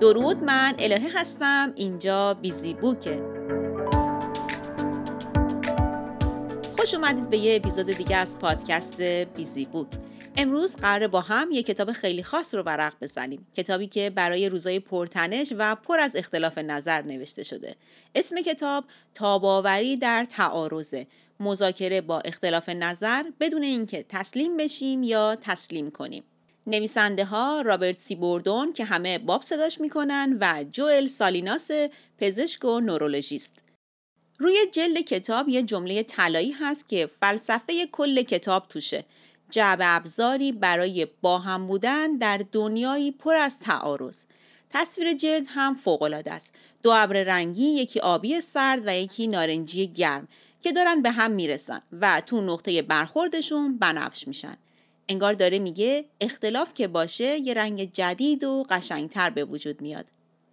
درود، من الهه هستم. اینجا بیزی بوکه. خوش اومدید به یه اپیزود دیگه از پادکست بیزی بوک. امروز قراره با هم یه کتاب خیلی خاص رو ورق بزنیم. کتابی که برای روزای پرتنش و پر از اختلاف نظر نوشته شده. اسم کتاب تاب‌آوری در تعارض، مذاکره با اختلاف نظر بدون اینکه تسلیم بشیم یا تسلیم کنیم. نویسنده ها رابرت سی بوردون که همه باب صداش میکنن و جوئل سالیناس، پزشک و نورولوژیست. روی جلد کتاب یه جمله طلایی هست که فلسفه کل کتاب توشه. جعبه ابزاری برای با هم بودن در دنیایی پر از تعارض. تصویر جلد هم فوق‌العاده است. 2 ابر رنگی، یکی آبی سرد و یکی نارنجی گرم که دارن به هم میرسن و تو نقطه برخوردشون بنفش میشن. انگار داره میگه اختلاف که باشه یه رنگ جدید و قشنگتر به وجود میاد.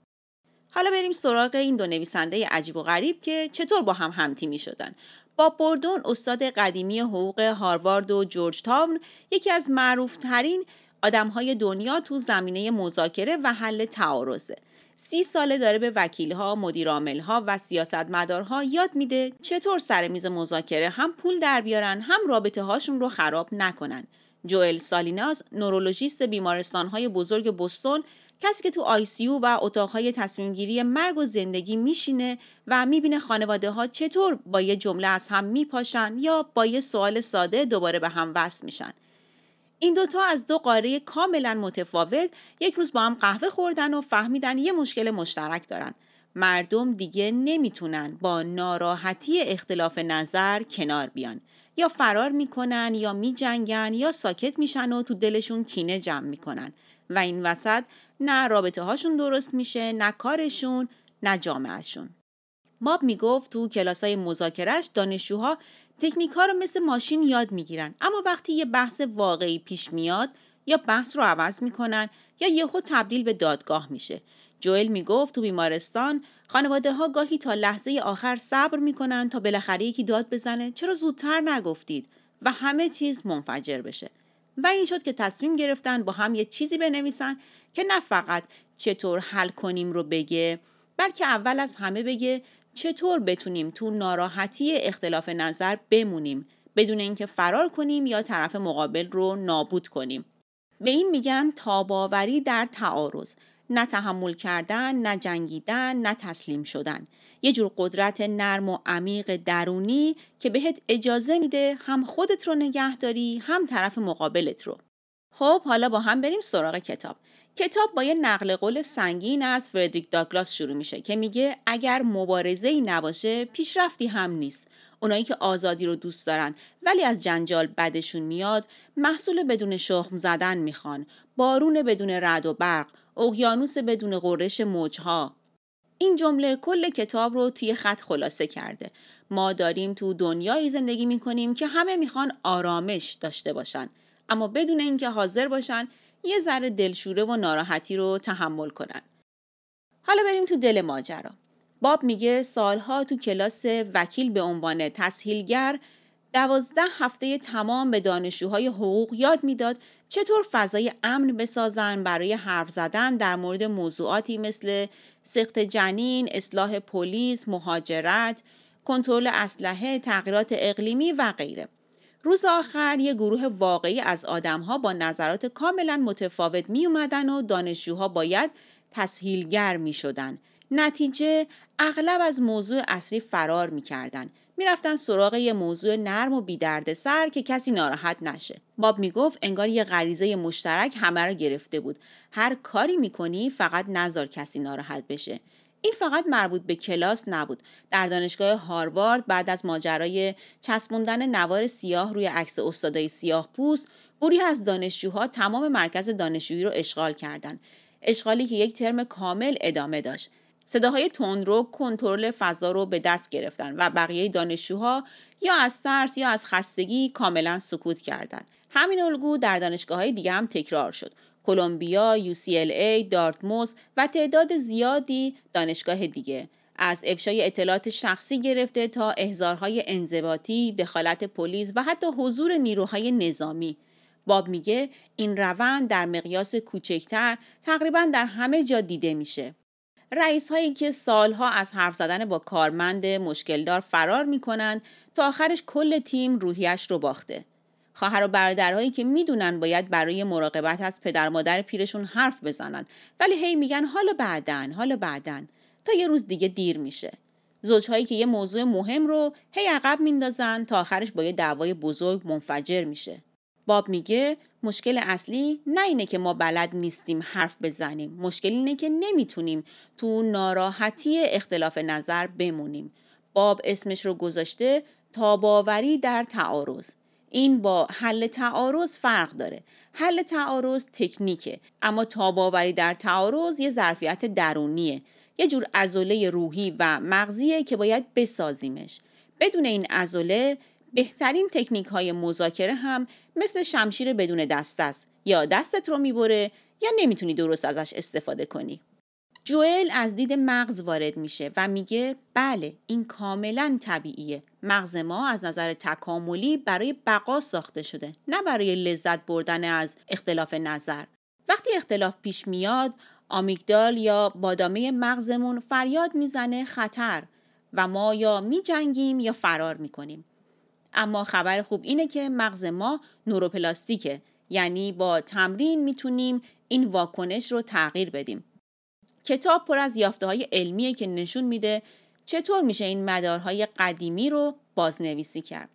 حالا بریم سراغ این 2 نویسنده عجیب و غریب که چطور با هم همتیمی شدن. باب بوردون استاد قدیمی حقوق هاروارد و جورج تاون، یکی از معروفترین آدمهای دنیا تو زمینه مذاکره و حل تعارضه. 30 ساله داره به وکیل‌ها، مدیرعامل‌ها و سیاستمدارها یاد میده چطور سر میز مذاکره هم پول در بیارن هم رابطه هاشون رو خراب نکنن. جوئل سالیناس، نورولوژیست بیمارستان‌های بزرگ بوستون، کسی که تو ICU و اتاق‌های تصمیم‌گیری مرگ و زندگی میشینه و میبینه خانواده‌ها چطور با یه جمله از هم میپاشن یا با یه سوال ساده دوباره به هم وصل میشن. این دوتا از 2 قاره کاملا متفاوت یک روز با هم قهوه خوردن و فهمیدن یه مشکل مشترک دارن. مردم دیگه نمیتونن با ناراحتی اختلاف نظر کنار بیان. یا فرار میکنن یا میجنگن یا ساکت میشن و تو دلشون کینه جمع میکنن و این وسط نه رابطه هاشون درست میشه، نه کارشون، نه جامعهشون. باب میگفت تو کلاسای مذاکرهش دانشجوها تکنیک ها رو مثل ماشین یاد میگیرن، اما وقتی یه بحث واقعی پیش میاد یا بحث رو عوض میکنن یا یهو تبدیل به دادگاه میشه. جوئل میگفت تو بیمارستان خانواده ها گاهی تا لحظه آخر صبر میکنن تا بالاخره یکی داد بزنه چرا زودتر نگفتید و همه چیز منفجر بشه. و این شد که تصمیم گرفتن با هم یه چیزی بنویسن که نه فقط چطور حل کنیم رو بگه، بلکه اول از همه بگه چطور بتونیم تو ناراحتی اختلاف نظر بمونیم بدون اینکه فرار کنیم یا طرف مقابل رو نابود کنیم. به این میگن تاب‌آوری در تعارض. نه تحمل کردن، نه جنگیدن، نه تسلیم شدن. یه جور قدرت نرم و عمیق درونی که بهت اجازه میده هم خودت رو نگه داری هم طرف مقابلت رو. خب حالا با هم بریم سراغ کتاب. کتاب با یه نقل قول سنگین از فردریک داگلاس شروع میشه که میگه اگر مبارزه‌ای نباشه پیشرفتی هم نیست. اونایی که آزادی رو دوست دارن ولی از جنجال بدشون میاد، محصول بدون شخم زدن میخوان، بارون بدون رعد و برق، اقیانوس بدون غرش موجها. این جمله کل کتاب رو توی خط خلاصه کرده. ما داریم تو دنیایی زندگی میکنیم که همه میخوان آرامش داشته باشن، اما بدون اینکه حاضر باشن یه ذره دلشوره و ناراحتی رو تحمل کنن. حالا بریم تو دل ماجرا. باب میگه سالها تو کلاس وکیل به عنوان تسهیلگر 12 هفته تمام به دانشجوهای حقوق یاد میداد چطور فضای امن بسازن برای حرف زدن در مورد موضوعاتی مثل سقط جنین، اصلاح پلیس، مهاجرت، کنترل اسلحه، تغییرات اقلیمی و غیره. روز آخر یه گروه واقعی از آدم‌ها با نظرات کاملا متفاوت می اومدن و دانشجوها باید تسهیلگر می شدن. نتیجه اغلب از موضوع اصلی فرار می کردن. می رفتن سراغ یه موضوع نرم و بی دردسر که کسی ناراحت نشه. باب می گفت انگار یه غریزه مشترک همه رو گرفته بود. هر کاری می کنی فقط نذار کسی ناراحت بشه. این فقط مربوط به کلاس نبود. در دانشگاه هاروارد بعد از ماجرای چسبوندن نوار سیاه روی عکس استادای سیاه پوست، گروهی از دانشجوها تمام مرکز دانشجویی رو اشغال کردند. اشغالی که یک ترم کامل ادامه داشت. صداهای تندرو کنترل فضا رو به دست گرفتن و بقیه دانشجوها یا از ترس یا از خستگی کاملا سکوت کردند. همین الگو در دانشگاه‌های دیگه هم تکرار شد. کلمبیا، UCLA، دارتموث و تعداد زیادی دانشگاه دیگه. از افشای اطلاعات شخصی گرفته تا احضارهای انضباطی، دخالت پلیس و حتی حضور نیروهای نظامی. باب میگه این روند در مقیاس کوچکتر تقریباً در همه جا دیده میشه. رئیس هایی که سالها از حرف زدن با کارمند مشکلدار فرار میکنن تا آخرش کل تیم روحیش رو باخته. خواهر و برادرهایی که میدونن باید برای مراقبت از پدر مادر پیرشون حرف بزنن ولی هی میگن حالا بعدن تا یه روز دیگه دیر میشه. زوجهایی که یه موضوع مهم رو هی عقب میندازن تا آخرش با یه دعوای بزرگ منفجر میشه. باب میگه مشکل اصلی نه اینه که ما بلد نیستیم حرف بزنیم. مشکل اینه که نمیتونیم تو ناراحتی اختلاف نظر بمونیم. باب اسمش رو گذاشته تاباوری در تعارض. این با حل تعارض فرق داره. حل تعارض تکنیکه، اما تاباوری در تعارض یه ظرفیت درونیه. یه جور عضله روحی و مغزیه که باید بسازیمش. بدون این عضله بهترین تکنیک های مذاکره هم مثل شمشیر بدون دست است. یا دستت رو میبره یا نمیتونی درست ازش استفاده کنی. جوئل از دید مغز وارد میشه و میگه بله این کاملا طبیعیه. مغز ما از نظر تکاملی برای بقا ساخته شده، نه برای لذت بردن از اختلاف نظر. وقتی اختلاف پیش میاد آمیگدال یا بادامه مغزمون فریاد میزنه خطر و ما یا میجنگیم یا فرار میکنیم. اما خبر خوب اینه که مغز ما نوروپلاستیکه، یعنی با تمرین میتونیم این واکنش رو تغییر بدیم. کتاب پر از یافته‌های علمیه که نشون میده چطور میشه این مدارهای قدیمی رو بازنویسی کرد.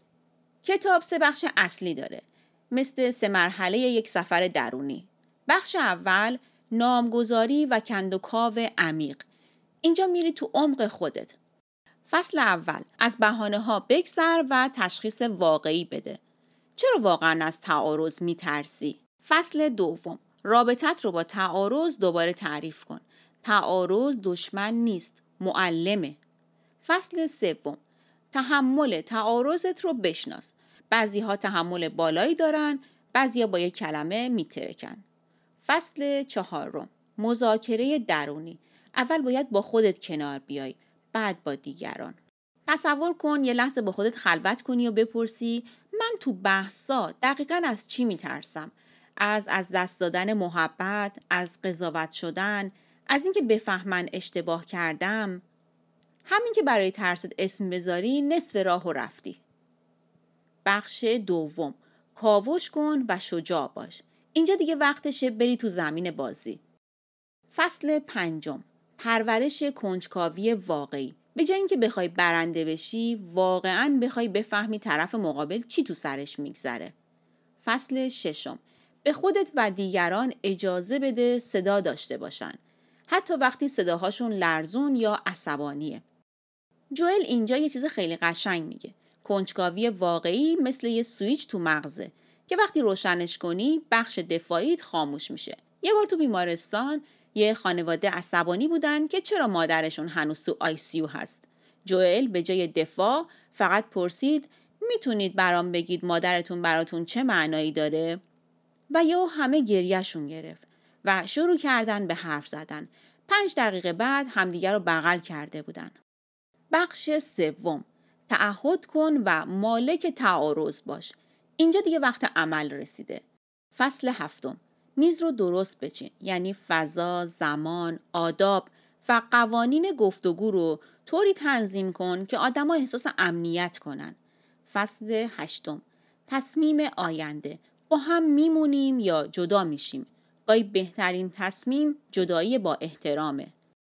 کتاب 3 بخش اصلی داره، مثل 3 مرحله یک سفر درونی. بخش اول نامگذاری و کندوکاو عمیق. اینجا میری تو عمق خودت. فصل اول از بهانه‌ها بگذر و تشخیص واقعی بده. چرا واقعا از تعارض میترسی؟ فصل دوم رابطت رو با تعارض دوباره تعریف کن. تعارض دشمن نیست، معلمه. فصل سوم تحمل تعارضت رو بشناس. بعضی‌ها تحمل بالایی دارن، بعضی‌ها با یک کلمه میترکن. فصل چهارم مذاکره درونی. اول باید با خودت کنار بیای، بعد با دیگران. تصور کن یه لحظه با خودت خلوت کنی و بپرسی من تو بحثا دقیقاً از چی میترسم؟ از دست دادن محبت، از قضاوت شدن، از اینکه بفهمن اشتباه کردم. همین که برای ترست اسم بذاری نصف راهو رفتی. بخش دوم کاوش کن و شجاع باش. اینجا دیگه وقتشه بری تو زمین بازی. فصل پنجم پرورش کنجکاوی واقعی. به جای اینکه بخوای برنده بشی، واقعاً بخوای بفهمی طرف مقابل چی تو سرش میگذره. فصل ششم به خودت و دیگران اجازه بده صدا داشته باشن، حتی وقتی صداهاشون لرزون یا عصبانیه. جوئل اینجا یه چیز خیلی قشنگ میگه. کنجکاوی واقعی مثل یه سویچ تو مغزه که وقتی روشنش کنی بخش دفاعیت خاموش میشه. یه بار تو بیمارستان یه خانواده عصبانی بودن که چرا مادرشون هنوز تو ICU هست. جوئل به جای دفاع فقط پرسید میتونید برام بگید مادرتون براتون چه معنایی داره؟ و یهو همه گریهشون گرفت و شروع کردن به حرف زدن. 5 دقیقه بعد همدیگر رو بغل کرده بودن. بخش سوم تعهد کن و مالک تعارض باش. اینجا دیگه وقت عمل رسیده. فصل هفتم میز رو درست بچین، یعنی فضا، زمان، آداب و قوانین گفتگو رو طوری تنظیم کن که آدم‌ها احساس امنیت کنن. فصل هشتم تصمیم آینده. با هم میمونیم یا جدا میشیم. گاهی بهترین تصمیم جدایی با احترامه.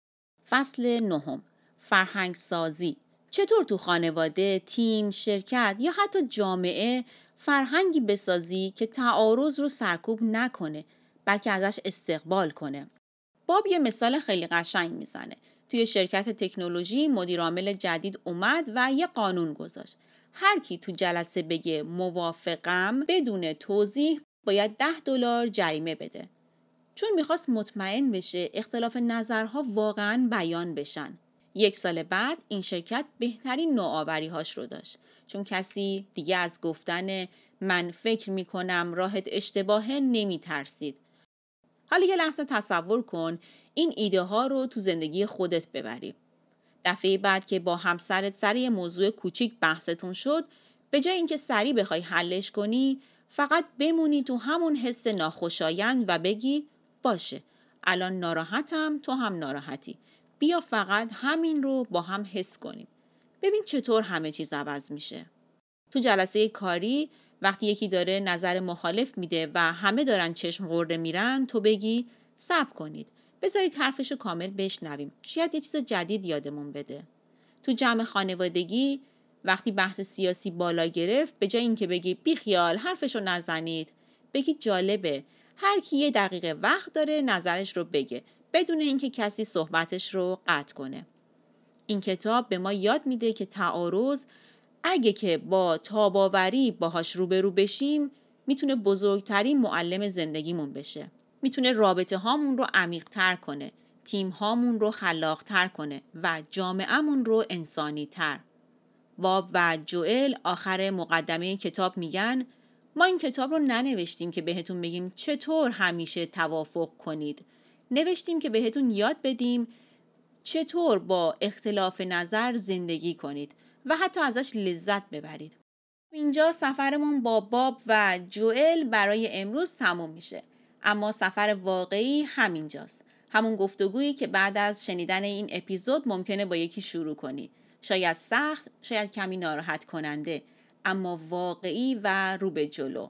فصل نهم فرهنگ سازی. چطور تو خانواده، تیم، شرکت یا حتی جامعه فرهنگی بسازی که تعارض رو سرکوب نکنه بلکه ازش استقبال کنه. باب یه مثال خیلی قشنگ میزنه. توی شرکت تکنولوژی مدیر عامل جدید اومد و یه قانون گذاشت. هر کی تو جلسه بگه موافقم بدون توضیح باید $10 جریمه بده. چون میخواست مطمئن بشه اختلاف نظرها واقعاً بیان بشن. 1 سال بعد این شرکت بهترین نوآوری‌هاش رو داشت. چون کسی دیگه از گفتن من فکر میکنم راهت اشتباهه نمیترسید. حالا یه لحظه تصور کن این ایده ها رو تو زندگی خودت ببری. دفعه بعد که با همسرت سر یه موضوع کوچیک بحثتون شد، به جای اینکه سریع بخوای حلش کنی، فقط بمونی تو همون حس ناخوشایند و بگی باشه الان ناراحتم، تو هم ناراحتی، بیا فقط همین رو با هم حس کنیم. ببین چطور همه چیز عوض میشه. تو جلسه کاری وقتی یکی داره نظر مخالف میده و همه دارن چشم قرده میرن، تو بگی صبر کنید، بذارید حرفشو کامل بشنویم، شاید یه چیز جدید یادمون بده. تو جمع خانوادگی وقتی بحث سیاسی بالا گرفت، به جای اینکه بگی بی خیال حرفشو نزنید، بگی جالبه، هر کی یه دقیقه وقت داره نظرش رو بگه بدون اینکه کسی صحبتش رو قطع کنه. این کتاب به ما یاد میده که تعارض اگه که با تاباوری باهاش روبرو بشیم میتونه بزرگترین معلم زندگیمون بشه. میتونه رابطه هامون رو عمیق تر کنه، تیم هامون رو خلاق تر کنه و جامعهمون رو انسانی تر. باب و جوئل آخر مقدمه کتاب میگن ما این کتاب رو ننوشتیم که بهتون بگیم چطور همیشه توافق کنید. نوشتیم که بهتون یاد بدیم چطور با اختلاف نظر زندگی کنید و حتی ازش لذت ببرید. اینجا سفرمون با باب و جوئل برای امروز تموم میشه. اما سفر واقعی همینجاست. همون گفتگویی که بعد از شنیدن این اپیزود ممکنه با یکی شروع کنی. شاید سخت، شاید کمی ناراحت کننده، اما واقعی و رو به جلو.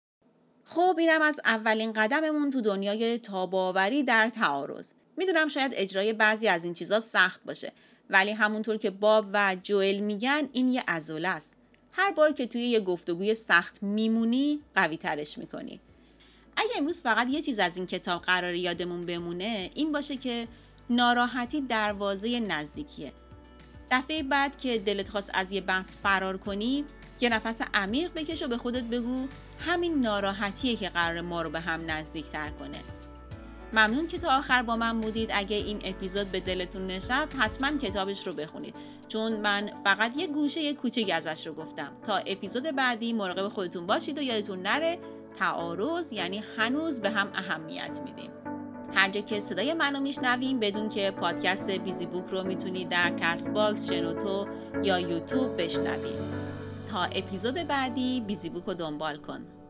خب اینم از اولین قدممون تو دنیای تاباوری در تعارض. میدونم شاید اجرای بعضی از این چیزا سخت باشه، ولی همونطور که باب و جوئل میگن این یه عضله است. هر بار که توی یه گفتگوی سخت میمونی قوی ترش میکنی. اگه امروز فقط یه چیز از این کتاب قراره یادمون بمونه این باشه که ناراحتی دروازه نزدیکیه. دفعه بعد که دلت خواست از یه بحث فرار کنی یه نفس عمیق بکش و به خودت بگو همین ناراحتیه که قراره ما رو به هم نزدیک‌تر کنه. ممنون که تا آخر با من بودید. اگه این اپیزود به دلتون نشست حتما کتابش رو بخونید، چون من فقط یه گوشه کوچیک ازش رو گفتم. تا اپیزود بعدی مراقب خودتون باشید و یادتون نره تعارض یعنی هنوز به هم اهمیت میدیم. هر جا که صدای منو میشنویم بدون که پادکست بیزی بوک رو میتونید در کست باکس، شنوتو یا یوتیوب بشنوید. تا اپیزود بعدی بیزی بوک رو دنبال کن.